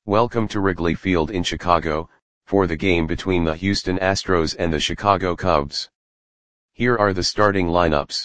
Welcome to Wrigley Field in Chicago, for the game between the Houston Astros and the Chicago Cubs. Here are the starting lineups.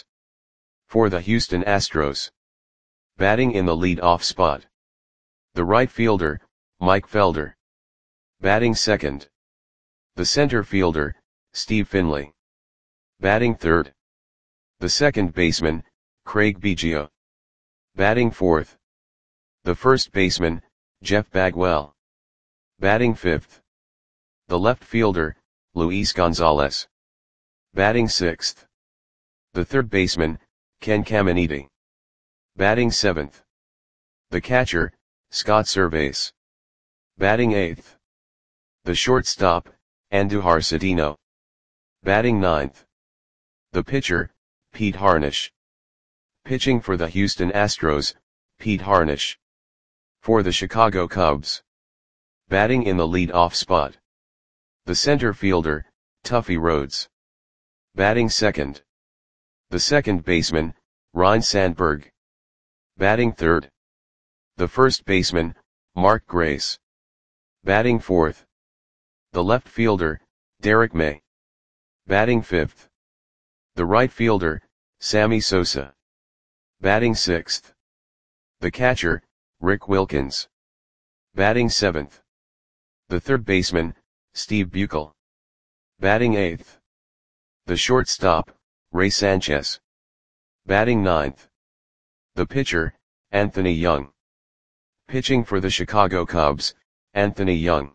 For the Houston Astros. Batting in the lead-off spot. The right fielder, Mike Felder. Batting second. The center fielder, Steve Finley. Batting third. The second baseman, Craig Biggio. Batting fourth. The first baseman, Jeff Bagwell. Batting fifth. The left fielder, Luis Gonzalez. Batting sixth. The third baseman, Ken Caminiti. Batting seventh. The catcher, Scott Servais. Batting eighth. The shortstop, Andujar Cedeno. Batting ninth. The pitcher, Pete Harnisch. Pitching for the Houston Astros, Pete Harnisch. For the Chicago Cubs. Batting in the lead-off spot. The center fielder, Tuffy Rhodes. Batting second. The second baseman, Ryne Sandberg. Batting third. The first baseman, Mark Grace. Batting fourth. The left fielder, Derek May. Batting fifth. The right fielder, Sammy Sosa. Batting sixth. The catcher, Rick Wilkins. Batting seventh. The third baseman, Steve Buechele. Batting eighth. The shortstop, Ray Sanchez. Batting ninth. The pitcher, Anthony Young. Pitching for the Chicago Cubs, Anthony Young.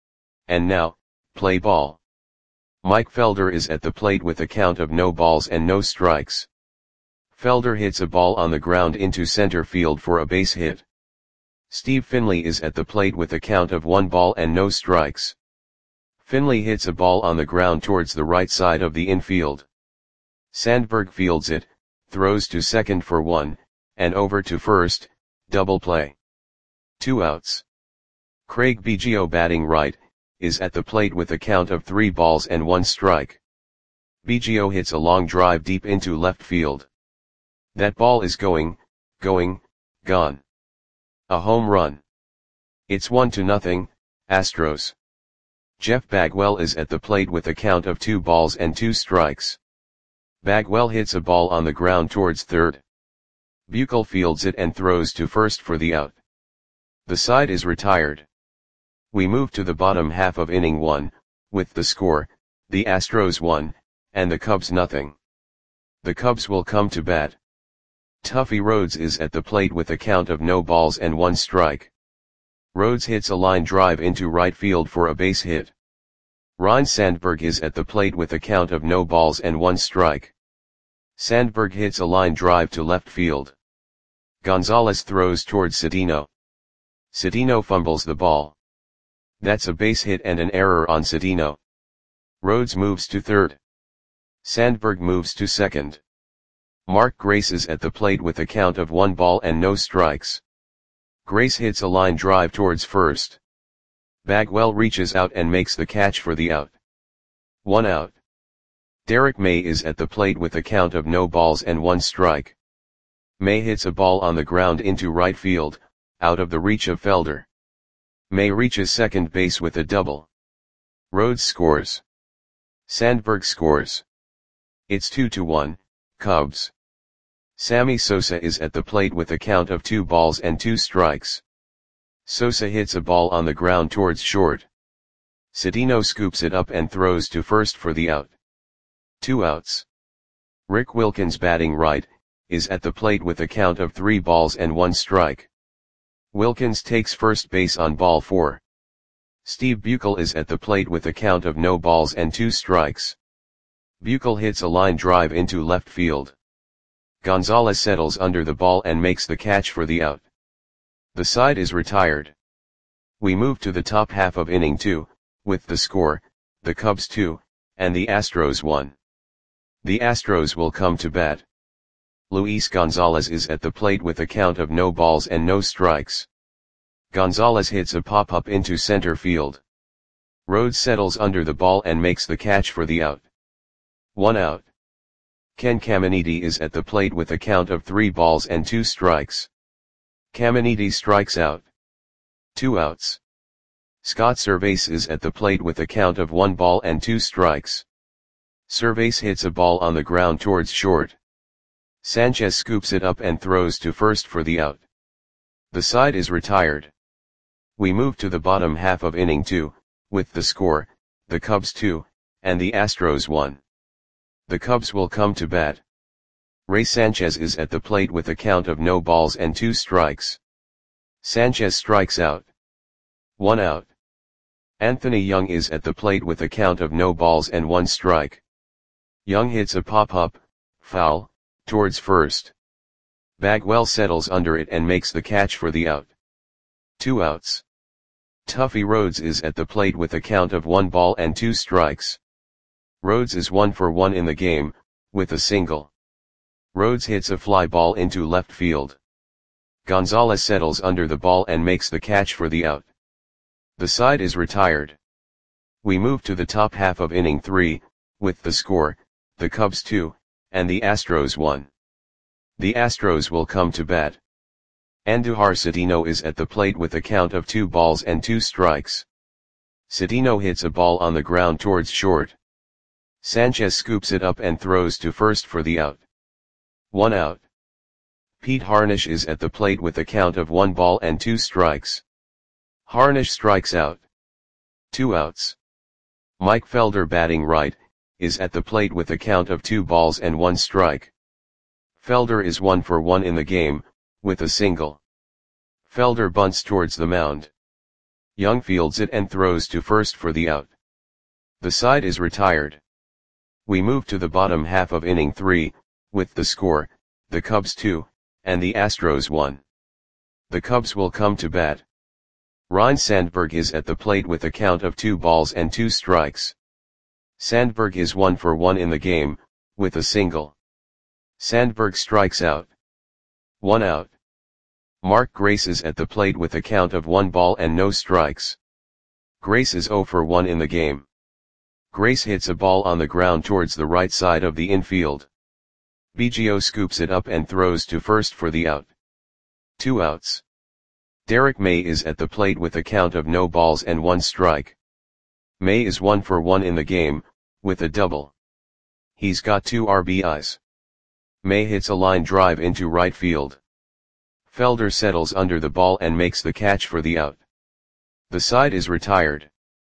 And now, play ball. Mike Felder is at the plate with a count of no balls and no strikes. Felder hits a ball on the ground into center field for a base hit. Steve Finley is at the plate with a count of 1 ball and no strikes. Finley hits a ball on the ground towards the right side of the infield. Sandberg fields it, throws to second for 1, and over to first, double play. 2 outs. Craig Biggio batting right, is at the plate with a count of 3 balls and 1 strike. Biggio hits a long drive deep into left field. That ball is gone. A home run. It's 1-0, Astros. Jeff Bagwell is at the plate with a count of 2 balls and 2 strikes. Bagwell hits a ball on the ground towards third. Buechele fields it and throws to first for the out. The side is retired. We move to the bottom half of inning 1, with the score, the Astros 1, and the Cubs nothing. The Cubs will come to bat. Tuffy Rhodes is at the plate with a count of no balls and 1 strike. Rhodes hits a line drive into right field for a base hit. Ryne Sandberg is at the plate with a count of no balls and 1 strike. Sandberg hits a line drive to left field. Gonzalez throws towards Cedeno. Cedeno fumbles the ball. That's a base hit and an error on Cedeno. Rhodes moves to third. Sandberg moves to second. Mark Grace is at the plate with a count of 1 ball and no strikes. Grace hits a line drive towards first. Bagwell reaches out and makes the catch for the out. 1 out. Derek May is at the plate with a count of no balls and 1 strike. May hits a ball on the ground into right field, out of the reach of Felder. May reaches second base with a double. Rhodes scores. Sandberg scores. It's 2-1, Cubs. Sammy Sosa is at the plate with a count of 2 balls and 2 strikes. Sosa hits a ball on the ground towards short. Cedeno scoops it up and throws to first for the out. 2 outs. Rick Wilkins batting right, is at the plate with a count of 3 balls and 1 strike. Wilkins takes first base on ball 4. Steve Buechele is at the plate with a count of no balls and 2 strikes. Buechele hits a line drive into left field. Gonzalez settles under the ball and makes the catch for the out. The side is retired. We move to the top half of inning 2, with the score, the Cubs 2, and the Astros 1. The Astros will come to bat. Luis Gonzalez is at the plate with a count of no balls and no strikes. Gonzalez hits a pop-up into center field. Rhodes settles under the ball and makes the catch for the out. 1 out. Ken Caminiti is at the plate with a count of 3 balls and 2 strikes. Caminiti strikes out. 2 outs. Scott Servais is at the plate with a count of 1 ball and 2 strikes. Servais hits a ball on the ground towards short. Sanchez scoops it up and throws to first for the out. The side is retired. We move to the bottom half of inning 2, with the score, the Cubs 2, and the Astros 1. The Cubs will come to bat. Ray Sanchez is at the plate with a count of no balls and 2 strikes. Sanchez strikes out. 1 out. Anthony Young is at the plate with a count of no balls and 1 strike. Young hits a pop-up, foul, towards first. Bagwell settles under it and makes the catch for the out. 2 outs. Tuffy Rhodes is at the plate with a count of 1 ball and 2 strikes. Rhodes is 1 for 1 in the game, with a single. Rhodes hits a fly ball into left field. Gonzalez settles under the ball and makes the catch for the out. The side is retired. We move to the top half of inning 3, with the score, the Cubs 2, and the Astros 1. The Astros will come to bat. Andujar Cedeno is at the plate with a count of 2 balls and 2 strikes. Cedeno hits a ball on the ground towards short. Sanchez scoops it up and throws to first for the out. 1 out. Pete Harnisch is at the plate with a count of 1 ball and 2 strikes. Harnisch strikes out. 2 outs. Mike Felder, batting right, is at the plate with a count of 2 balls and 1 strike. Felder is 1 for 1 in the game, with a single. Felder bunts towards the mound. Young fields it and throws to first for the out. The side is retired. We move to the bottom half of inning 3, with the score, the Cubs 2, and the Astros 1. The Cubs will come to bat. Ryne Sandberg is at the plate with a count of 2 balls and 2 strikes. Sandberg is 1 for 1 in the game, with a single. Sandberg strikes out. 1 out. Mark Grace is at the plate with a count of 1 ball and no strikes. Grace is 0 for 1 in the game. Grace hits a ball on the ground towards the right side of the infield. Biggio scoops it up and throws to first for the out. 2 outs. Derek May is at the plate with a count of no balls and 1 strike. May is 1 for 1 in the game, with a double. He's got 2 RBIs. May hits a line drive into right field. Felder settles under the ball and makes the catch for the out. The side is retired.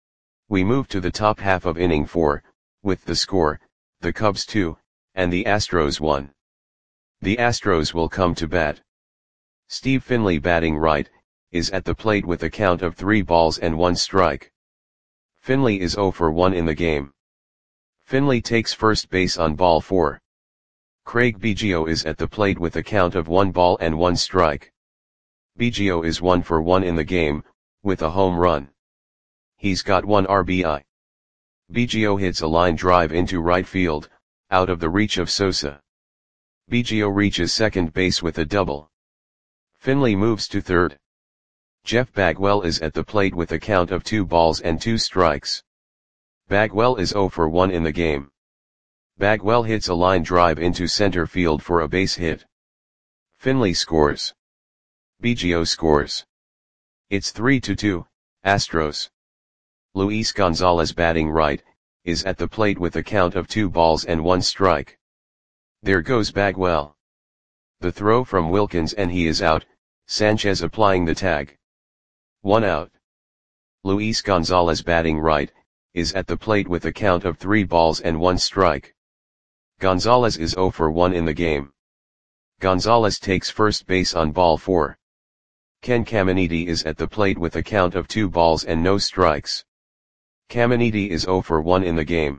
We move to the top half of inning 4, with the score, the Cubs 2, and the Astros 1. The Astros will come to bat. Steve Finley, batting right, is at the plate with a count of 3 balls and 1 strike. Finley is 0 for 1 in the game. Finley takes first base on ball 4. Craig Biggio is at the plate with a count of 1 ball and 1 strike. Biggio is 1 for 1 in the game, with a home run. He's got 1 RBI. Biggio hits a line drive into right field, out of the reach of Sosa. Biggio reaches second base with a double. Finley moves to third. Jeff Bagwell is at the plate with a count of 2 balls and 2 strikes. Bagwell is 0 for 1 in the game. Bagwell hits a line drive into center field for a base hit. Finley scores. Biggio scores. It's 3-2, Astros. Luis Gonzalez, batting right, is at the plate with a count of 2 balls and 1 strike. There goes Bagwell. The throw from Wilkins and he is out, Sanchez applying the tag. 1 out. Luis Gonzalez, batting right, is at the plate with a count of 3 balls and 1 strike. Gonzalez is 0 for 1 in the game. Gonzalez takes first base on ball 4. Ken Caminiti is at the plate with a count of 2 balls and no strikes. Caminiti is 0 for 1 in the game.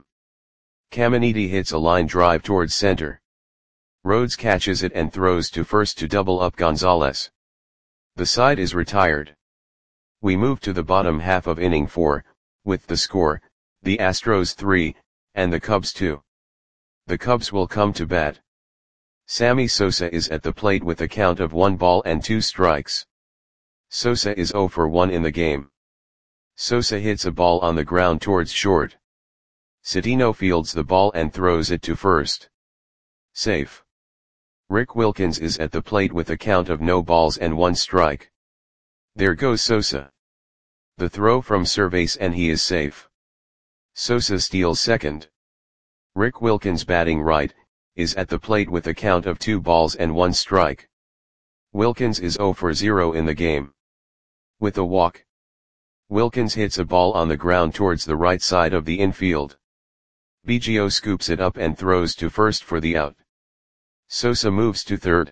Caminiti hits a line drive towards center. Rhodes catches it and throws to first to double up Gonzalez. The side is retired. We move to the bottom half of inning 4, with the score, the Astros 3, and the Cubs 2. The Cubs will come to bat. Sammy Sosa is at the plate with a count of 1 ball and 2 strikes. Sosa is 0 for 1 in the game. Sosa hits a ball on the ground towards short. Cedeno fields the ball and throws it to first. Safe. Rick Wilkins is at the plate with a count of no balls and 1 strike. There goes Sosa. The throw from Cervase and he is safe. Sosa steals second. Rick Wilkins batting right, is at the plate with a count of 2 balls and 1 strike. Wilkins is 0 for 0 in the game. With a walk, Wilkins hits a ball on the ground towards the right side of the infield. Biggio scoops it up and throws to first for the out. Sosa moves to third.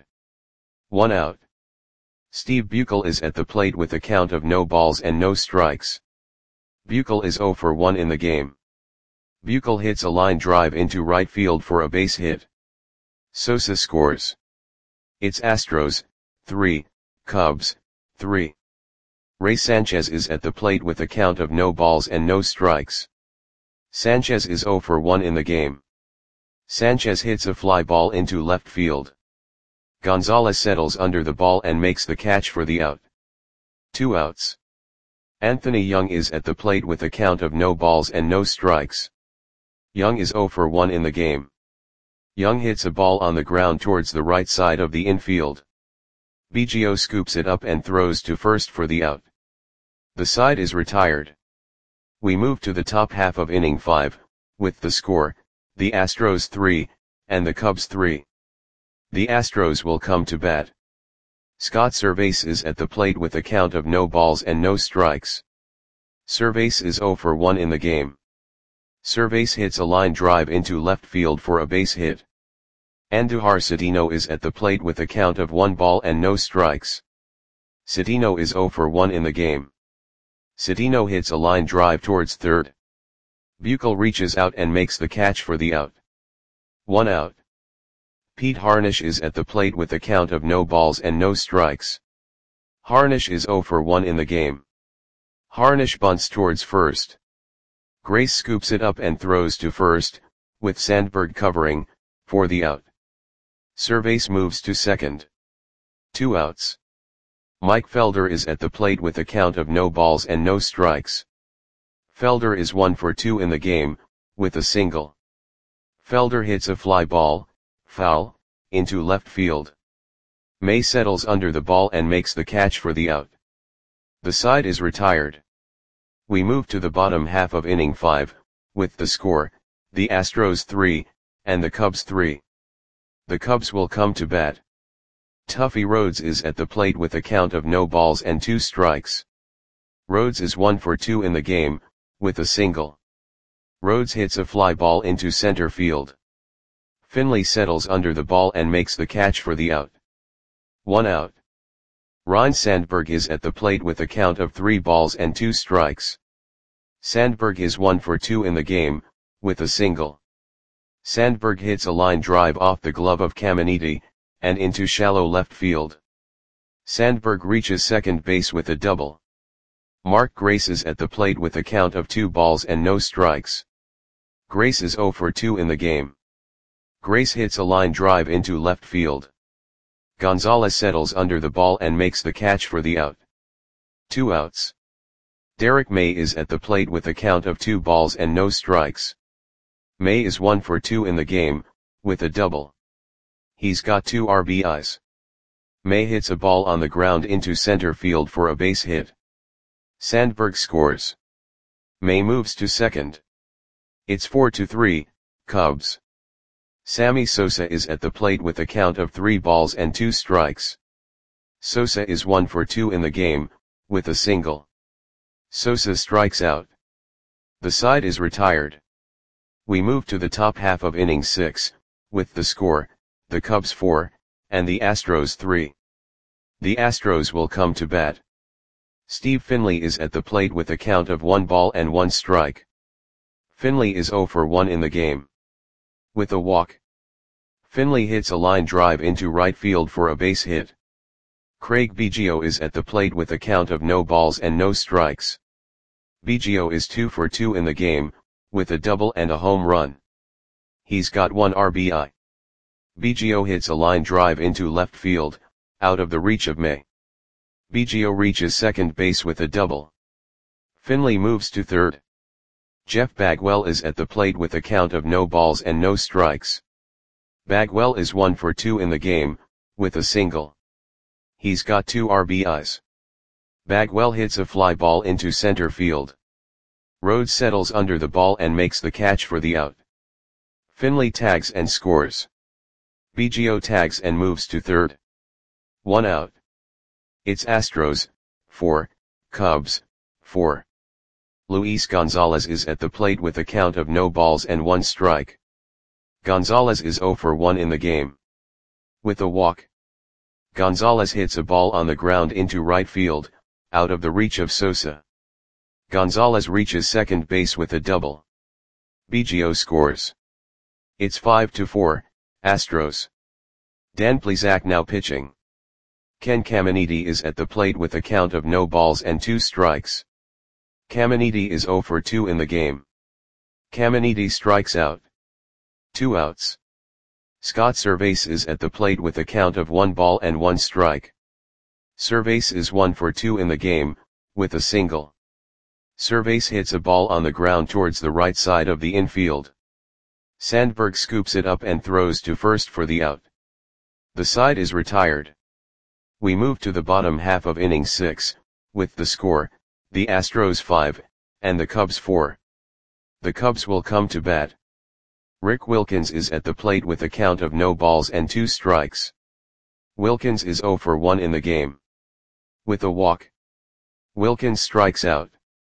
1 out. Steve Buechel is at the plate with a count of no balls and no strikes. Buechel is 0 for 1 in the game. Buechel hits a line drive into right field for a base hit. Sosa scores. It's Astros, 3, Cubs, 3. Ray Sanchez is at the plate with a count of no balls and no strikes. Sanchez is 0 for 1 in the game. Sanchez hits a fly ball into left field. Gonzalez settles under the ball and makes the catch for the out. 2 outs. Anthony Young is at the plate with a count of no balls and no strikes. Young is 0 for 1 in the game. Young hits a ball on the ground towards the right side of the infield. Biggio scoops it up and throws to first for the out. The side is retired. We move to the top half of inning 5, with the score, the Astros 3, and the Cubs 3. The Astros will come to bat. Scott Cervase is at the plate with a count of no balls and no strikes. Cervase is 0 for 1 in the game. Cervase hits a line drive into left field for a base hit. Andujar Cedeno is at the plate with a count of 1 ball and no strikes. Cedeno is 0 for 1 in the game. Cedeno hits a line drive towards third. Buechel reaches out and makes the catch for the out. 1 out. Pete Harnisch is at the plate with a count of no balls and no strikes. Harnisch is 0 for 1 in the game. Harnisch bunts towards first. Grace scoops it up and throws to first, with Sandberg covering, for the out. Cervase moves to second. 2 outs. Mike Felder is at the plate with a count of no balls and no strikes. Felder is 1 for 2 in the game, with a single. Felder hits a fly ball, foul, into left field. May settles under the ball and makes the catch for the out. The side is retired. We move to the bottom half of inning 5, with the score, the Astros 3, and the Cubs 3. The Cubs will come to bat. Tuffy Rhodes is at the plate with a count of no balls and 2 strikes. Rhodes is 1 for 2 in the game, with a single. Rhodes hits a fly ball into center field. Finley settles under the ball and makes the catch for the out. 1 out. Ryne Sandberg is at the plate with a count of 3 balls and 2 strikes. Sandberg is 1 for 2 in the game, with a single. Sandberg hits a line drive off the glove of Caminiti, and into shallow left field. Sandberg reaches second base with a double. Mark Grace is at the plate with a count of 2 balls and no strikes. Grace is 0 for 2 in the game. Grace hits a line drive into left field. Gonzalez settles under the ball and makes the catch for the out. 2 outs. Derek May is at the plate with a count of 2 balls and no strikes. May is 1 for 2 in the game, with a double. He's got 2 RBIs. May hits a ball on the ground into center field for a base hit. Sandberg scores. May moves to second. It's 4-3, Cubs. Sammy Sosa is at the plate with a count of 3 balls and 2 strikes. Sosa is 1 for 2 in the game, with a single. Sosa strikes out. The side is retired. We move to the top half of inning 6, with the score, the Cubs 4, and the Astros 3. The Astros will come to bat. Steve Finley is at the plate with a count of 1 ball and 1 strike. Finley is 0 for 1 in the game. With a walk, Finley hits a line drive into right field for a base hit. Craig Biggio is at the plate with a count of no balls and no strikes. Biggio is 2 for 2 in the game, with a double and a home run. He's got 1 RBI. Biggio hits a line drive into left field, out of the reach of May. Biggio reaches second base with a double. Finley moves to third. Jeff Bagwell is at the plate with a count of no balls and no strikes. Bagwell is 1 for 2 in the game, with a single. He's got 2 RBIs. Bagwell hits a fly ball into center field. Rhodes settles under the ball and makes the catch for the out. Finley tags and scores. Biggio tags and moves to third. 1 out. It's Astros, 4, Cubs, 4. Luis Gonzalez is at the plate with a count of no balls and 1 strike. Gonzalez is 0 for 1 in the game. With a walk. Gonzalez hits a ball on the ground into right field, out of the reach of Sosa. Gonzalez reaches second base with a double. Biggio scores. It's 5-4, Astros. Dan Plesac now pitching. Ken Caminiti is at the plate with a count of no balls and 2 strikes. Caminiti is 0 for 2 in the game. Caminiti strikes out. 2 outs. Scott Servais is at the plate with a count of 1 ball and 1 strike. Servais is 1 for 2 in the game, with a single. Servais hits a ball on the ground towards the right side of the infield. Sandberg scoops it up and throws to first for the out. The side is retired. We move to the bottom half of inning 6, with the score, the Astros 5, and the Cubs 4. The Cubs will come to bat. Rick Wilkins is at the plate with a count of no balls and 2 strikes. Wilkins is 0 for 1 in the game. With a walk. Wilkins strikes out.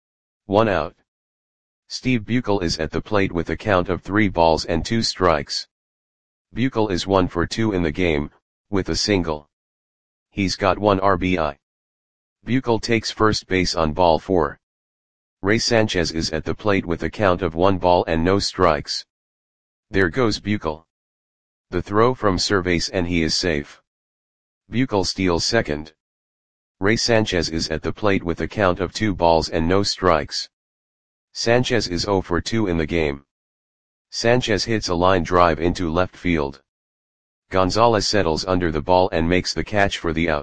1 out. Steve Buechel is at the plate with a count of 3 balls and 2 strikes. Buechel is 1 for 2 in the game, with a single. He's got 1 RBI. Buechel takes first base on ball 4. Ray Sanchez is at the plate with a count of 1 ball and no strikes. There goes Buechel. The throw from Servais and he is safe. Buechel steals second. Ray Sanchez is at the plate with a count of 2 balls and no strikes. Sanchez is 0 for 2 in the game. Sanchez hits a line drive into left field. Gonzalez settles under the ball and makes the catch for the out.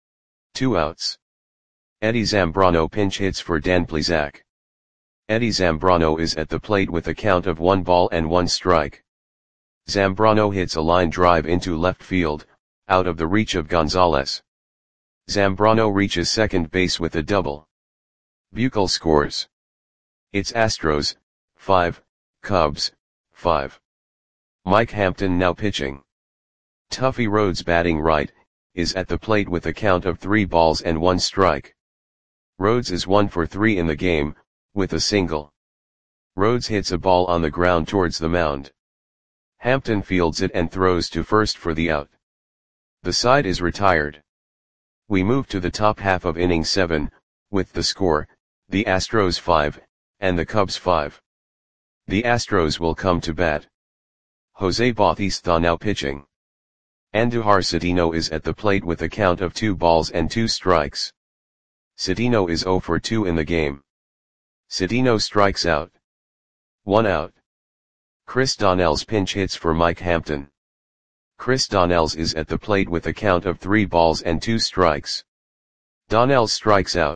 2 outs. Eddie Zambrano pinch hits for Dan Plesac. Eddie Zambrano is at the plate with a count of 1 ball and 1 strike. Zambrano hits a line drive into left field, out of the reach of Gonzalez. Zambrano reaches second base with a double. Buechel scores. It's Astros, 5, Cubs, 5. Mike Hampton now pitching. Tuffy Rhodes batting right, is at the plate with a count of 3 balls and 1 strike. Rhodes is 1 for 3 in the game, with a single. Rhodes hits a ball on the ground towards the mound. Hampton fields it and throws to first for the out. The side is retired. We move to the top half of inning 7, with the score, the Astros 5, and the Cubs 5. The Astros will come to bat. Jose Bautista now pitching. Andujar Cedeno is at the plate with a count of 2 balls and 2 strikes. Cedeno is 0 for 2 in the game. Cedeno strikes out. 1 out. Chris Donnells pinch hits for Mike Hampton. Chris Donnells is at the plate with a count of 3 balls and 2 strikes. Donnells strikes out.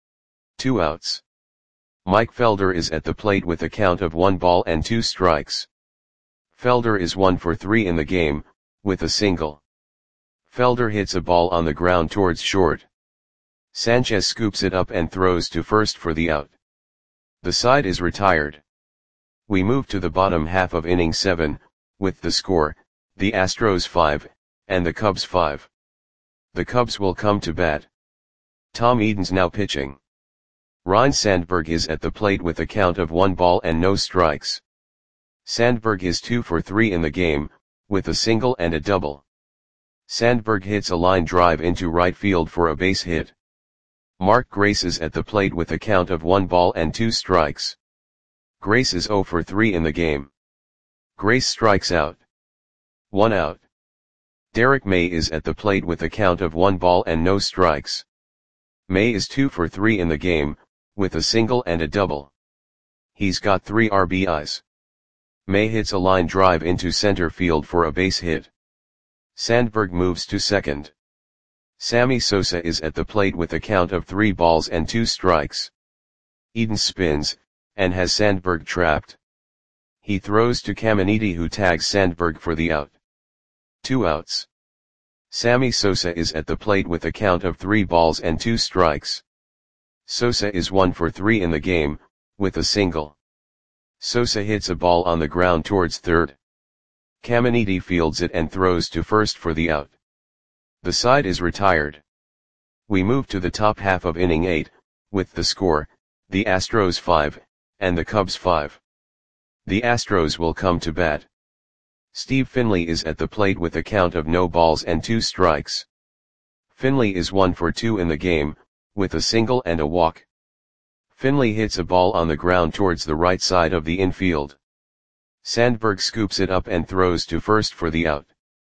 2 outs. Mike Felder is at the plate with a count of 1 ball and 2 strikes. Felder is 1 for 3 in the game, with a single. Felder hits a ball on the ground towards short. Sanchez scoops it up and throws to first for the out. The side is retired. We move to the bottom half of inning 7, with the score, the Astros 5, and the Cubs 5. The Cubs will come to bat. Tom Edens now pitching. Ryne Sandberg is at the plate with a count of 1 ball and no strikes. Sandberg is 2 for 3 in the game, with a single and a double. Sandberg hits a line drive into right field for a base hit. Mark Grace is at the plate with a count of 1 ball and 2 strikes. Grace is 0 for 3 in the game. Grace strikes out. 1 out. Derek May is at the plate with a count of 1 ball and no strikes. May is 2 for 3 in the game, with a single and a double. He's got 3 RBIs. May hits a line drive into center field for a base hit. Sandberg moves to second. Sammy Sosa is at the plate with a count of 3 balls and 2 strikes. Edens spins, and has Sandberg trapped. He throws to Caminiti, who tags Sandberg for the out. 2 outs. Sammy Sosa is at the plate with a count of 3 balls and 2 strikes. Sosa is 1 for 3 in the game, with a single. Sosa hits a ball on the ground towards third. Caminiti fields it and throws to first for the out. The side is retired. We move to the top half of inning 8, with the score, the Astros 5, and the Cubs 5. The Astros will come to bat. Steve Finley is at the plate with a count of no balls and 2 strikes. Finley is 1 for 2 in the game, with a single and a walk. Finley hits a ball on the ground towards the right side of the infield. Sandberg scoops it up and throws to first for the out.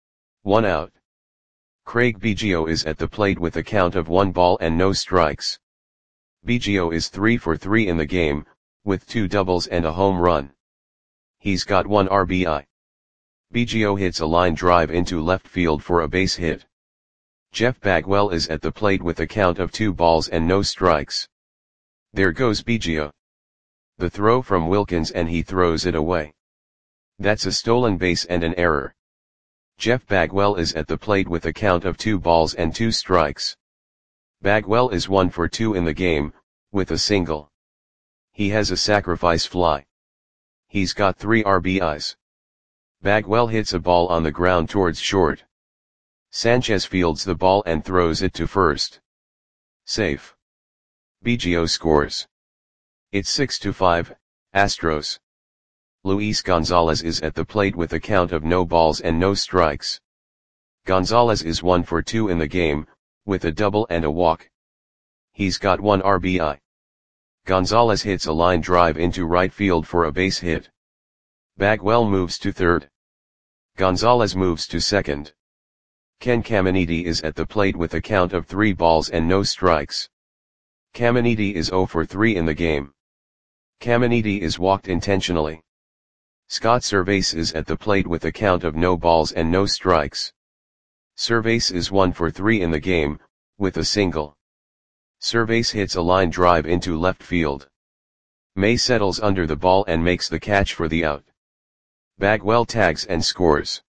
1 out. Craig Biggio is at the plate with a count of 1 ball and no strikes. Biggio is 3 for 3 in the game, with 2 doubles and a home run. He's got 1 RBI. Biggio hits a line drive into left field for a base hit. Jeff Bagwell is at the plate with a count of 2 balls and no strikes. There goes Biggio. The throw from Wilkins and he throws it away. That's a stolen base and an error. Jeff Bagwell is at the plate with a count of 2 balls and 2 strikes. Bagwell is 1 for 2 in the game, with a single. He has a sacrifice fly. He's got 3 RBIs. Bagwell hits a ball on the ground towards short. Sanchez fields the ball and throws it to first. Safe. Biggio scores. It's 6-5, Astros. Luis Gonzalez is at the plate with a count of no balls and no strikes. Gonzalez is 1 for 2 in the game, with a double and a walk. He's got 1 RBI. Gonzalez hits a line drive into right field for a base hit. Bagwell moves to third. Gonzalez moves to second. Ken Caminiti is at the plate with a count of 3 balls and no strikes. Caminiti is 0 for 3 in the game. Caminiti is walked intentionally. Scott Servais is at the plate with a count of no balls and no strikes. Servais is 1 for 3 in the game, with a single. Servais hits a line drive into left field. May settles under the ball and makes the catch for the out. Bagwell tags and scores.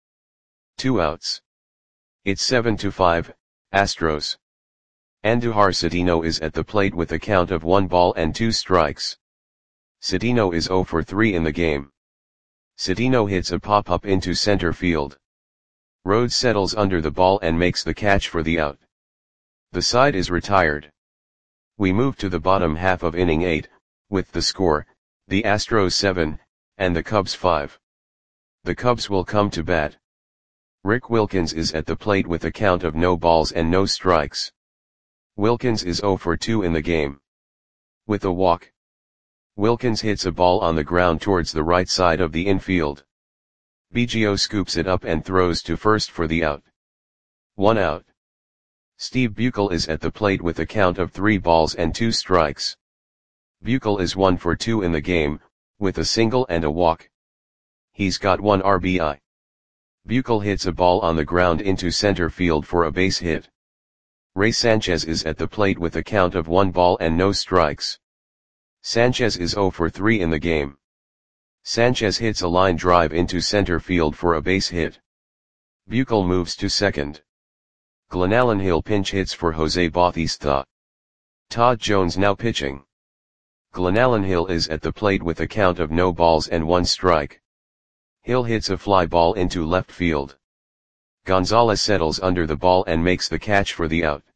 2 outs. It's 7-5, Astros. Andujar Cedeno is at the plate with a count of 1 ball and 2 strikes. Cedeno is 0 for 3 in the game. Cedeno hits a pop-up into center field. Rhodes settles under the ball and makes the catch for the out. The side is retired. We move to the bottom half of inning 8, with the score, the Astros 7, and the Cubs 5. The Cubs will come to bat. Rick Wilkins is at the plate with a count of no balls and no strikes. Wilkins is 0 for 2 in the game. With a walk. Wilkins hits a ball on the ground towards the right side of the infield. Biggio scoops it up and throws to first for the out. 1 out. Steve Buechele is at the plate with a count of 3 balls and 2 strikes. Buechele is 1 for 2 in the game, with a single and a walk. He's got 1 RBI. Buechele hits a ball on the ground into center field for a base hit. Ray Sanchez is at the plate with a count of 1 ball and no strikes. Sanchez is 0 for 3 in the game. Sanchez hits a line drive into center field for a base hit. Buechele moves to second. Glenallen Hill pinch hits for Jose Bautista. Todd Jones now pitching. Glenallen Hill is at the plate with a count of no balls and 1 strike. Hill hits a fly ball into left field. Gonzalez settles under the ball and makes the catch for the out.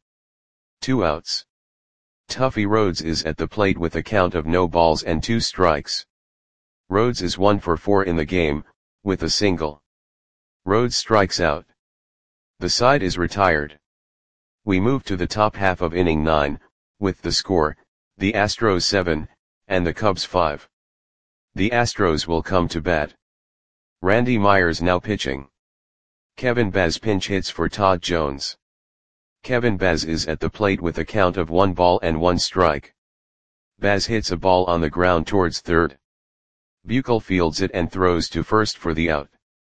2 outs. Tuffy Rhodes is at the plate with a count of no balls and 2 strikes. Rhodes is 1 for 4 in the game, with a single. Rhodes strikes out. The side is retired. We move to the top half of inning 9, with the score, the Astros 7, and the Cubs 5. The Astros will come to bat. Randy Myers now pitching. Kevin Baz pinch hits for Todd Jones. Kevin Baz is at the plate with a count of 1 ball and 1 strike. Baz hits a ball on the ground towards third. Buechele fields it and throws to first for the out.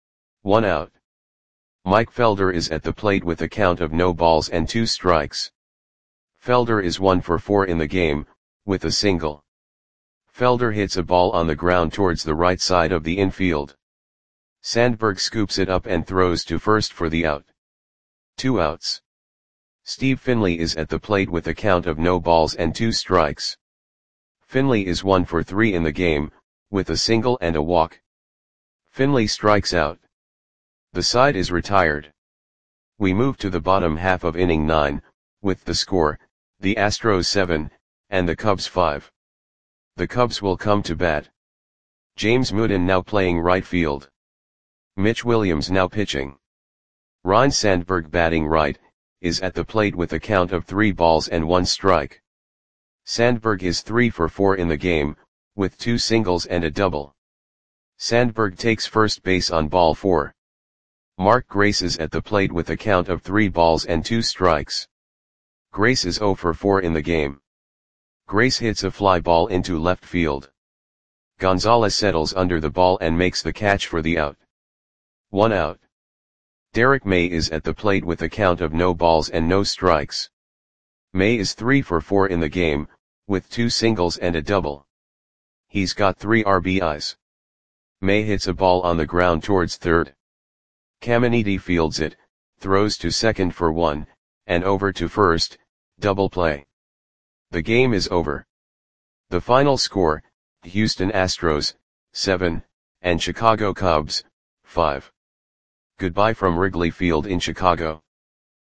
1 out. Mike Felder is at the plate with a count of no balls and 2 strikes. Felder is 1 for 4 in the game, with a single. Felder hits a ball on the ground towards the right side of the infield. Sandberg scoops it up and throws to first for the out. 2 outs. Steve Finley is at the plate with a count of no balls and 2 strikes. Finley is 1 for 3 in the game, with a single and a walk. Finley strikes out. The side is retired. We move to the bottom half of inning 9, with the score, the Astros 7, and the Cubs 5. The Cubs will come to bat. James Mooden now playing right field. Mitch Williams now pitching. Ryne Sandberg batting right, is at the plate with a count of 3 balls and 1 strike. Sandberg is 3 for 4 in the game, with 2 singles and a double. Sandberg takes first base on ball 4. Mark Grace is at the plate with a count of 3 balls and 2 strikes. Grace is 0 for 4 in the game. Grace hits a fly ball into left field. Gonzalez settles under the ball and makes the catch for the out. 1 out. Derek May is at the plate with a count of no balls and no strikes. May is 3 for 4 in the game, with 2 singles and a double. He's got 3 RBIs. May hits a ball on the ground towards third. Caminiti fields it, throws to second for 1, and over to first, double play. The game is over. The final score, Houston Astros, 7, and Chicago Cubs, 5. Goodbye from Wrigley Field in Chicago.